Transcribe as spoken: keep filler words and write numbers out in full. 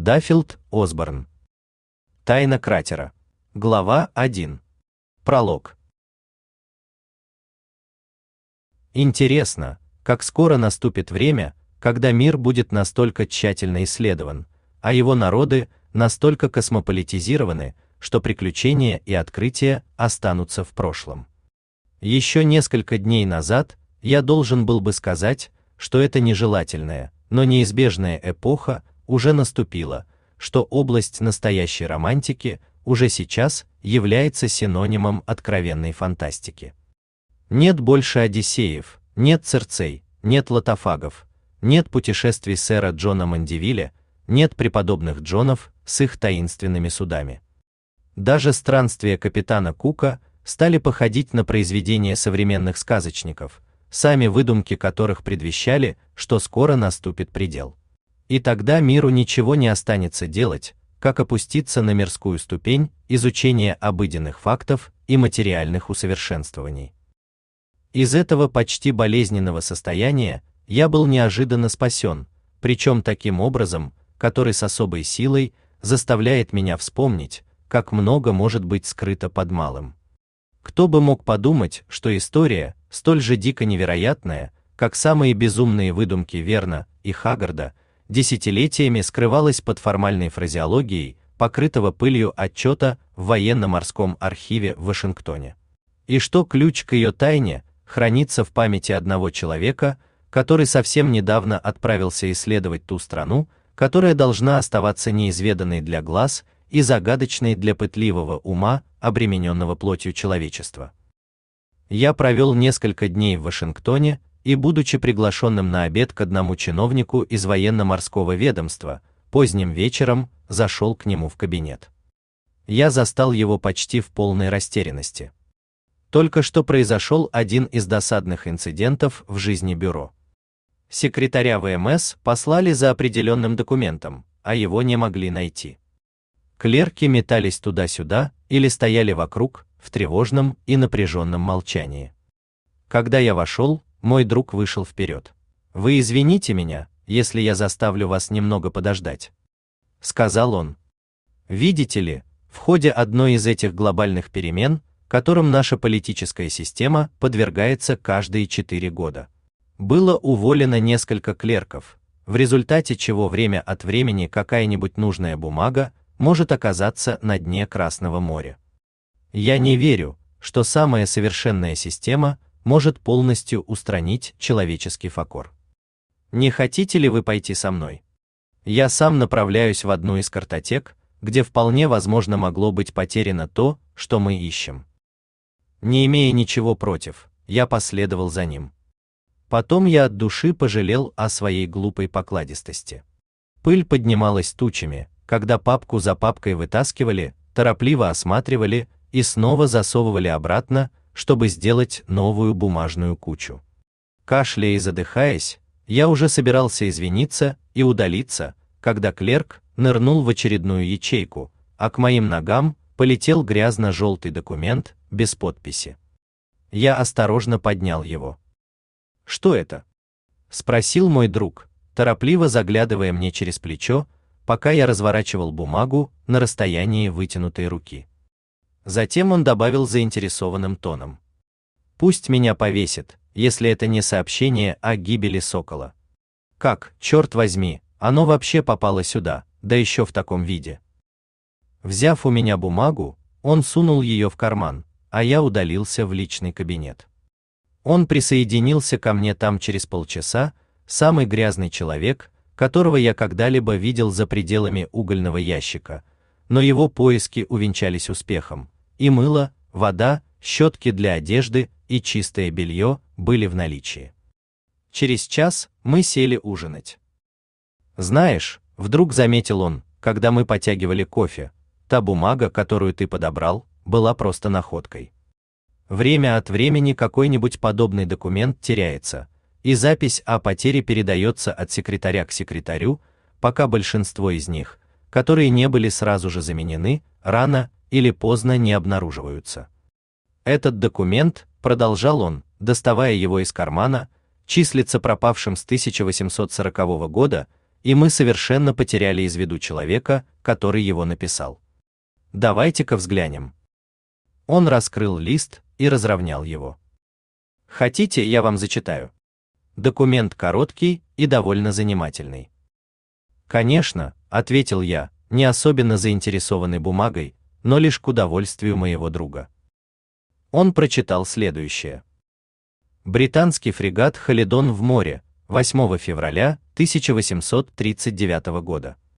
Даффилд Осборн. Тайна кратера. Глава один. Пролог. Интересно, как скоро наступит время, когда мир будет настолько тщательно исследован, а его народы настолько космополитизированы, что приключения и открытия останутся в прошлом. Еще несколько дней назад я должен был бы сказать, что это нежелательная, но неизбежная эпоха уже наступила, что область настоящей романтики уже сейчас является синонимом откровенной фантастики. Нет больше Одиссеев, нет Цирцей, нет Лотофагов, нет путешествий сэра Джона Мандевиля, нет преподобных Джонов с их таинственными судами. Даже странствия капитана Кука стали походить на произведения современных сказочников, сами выдумки которых предвещали, что скоро наступит предел. И тогда миру ничего не останется делать, как опуститься на мирскую ступень изучения обыденных фактов и материальных усовершенствований. Из этого почти болезненного состояния я был неожиданно спасен, причем таким образом, который с особой силой заставляет меня вспомнить, как много может быть скрыто под малым. Кто бы мог подумать, что история, столь же дико невероятная, как самые безумные выдумки Верна и Хаггарда, десятилетиями скрывалась под формальной фразеологией, покрытого пылью отчета в военно-морском архиве в Вашингтоне. И что ключ к ее тайне хранится в памяти одного человека, который совсем недавно отправился исследовать ту страну, которая должна оставаться неизведанной для глаз и загадочной для пытливого ума, обремененного плотью человечества. Я провел несколько дней в Вашингтоне и, будучи приглашенным на обед к одному чиновнику из военно-морского ведомства, поздним вечером зашел к нему в кабинет. Я застал его почти в полной растерянности. Только что произошел один из досадных инцидентов в жизни бюро. Секретаря ВМС послали за определенным документом, а его не могли найти. Клерки метались туда-сюда или стояли вокруг в тревожном и напряженном молчании. Когда я вошел, мой друг вышел вперед. «Вы извините меня, если я заставлю вас немного подождать», — сказал он. «Видите ли, в ходе одной из этих глобальных перемен, которым наша политическая система подвергается каждые четыре года, было уволено несколько клерков, в результате чего время от времени какая-нибудь нужная бумага может оказаться на дне Красного моря. Я не верю, что самая совершенная система может полностью устранить человеческий факор. Не хотите ли вы пойти со мной? Я сам направляюсь в одну из картотек, где вполне возможно могло быть потеряно то, что мы ищем». Не имея ничего против, я последовал за ним. Потом я от души пожалел о своей глупой покладистости. Пыль поднималась тучами, когда папку за папкой вытаскивали, торопливо осматривали и снова засовывали обратно, чтобы сделать новую бумажную кучу. Кашляя и задыхаясь, я уже собирался извиниться и удалиться, когда клерк нырнул в очередную ячейку, а к моим ногам полетел грязно-желтый документ без подписи. Я осторожно поднял его. «Что это?» — спросил мой друг, торопливо заглядывая мне через плечо, пока я разворачивал бумагу на расстоянии вытянутой руки. Затем он добавил заинтересованным тоном: «Пусть меня повесит, если это не сообщение о гибели сокола. Как, черт возьми, оно вообще попало сюда, да еще в таком виде?» Взяв у меня бумагу, он сунул ее в карман, а я удалился в личный кабинет. Он присоединился ко мне там через полчаса, самый грязный человек, которого я когда-либо видел за пределами угольного ящика, но его поиски увенчались успехом, и мыло, вода, щетки для одежды и чистое белье были в наличии. Через час мы сели ужинать. «Знаешь», — вдруг заметил он, когда мы потягивали кофе, «та бумага, которую ты подобрал, была просто находкой. Время от времени какой-нибудь подобный документ теряется, и запись о потере передается от секретаря к секретарю, пока большинство из них, которые не были сразу же заменены, рано или поздно не обнаруживаются. Этот документ, продолжал он, доставая его из кармана, числится пропавшим с тысяча восемьсот сорокового года, и мы совершенно потеряли из виду человека, который его написал. Давайте-ка взглянем. Он раскрыл лист и разровнял его. Хотите, я вам зачитаю? Документ короткий и довольно занимательный. Конечно, ответил я, не особенно заинтересованный бумагой, но лишь к удовольствию моего друга. Он прочитал следующее. Британский фрегат Халидон в море, восьмого февраля тысяча восемьсот тридцать девятого года.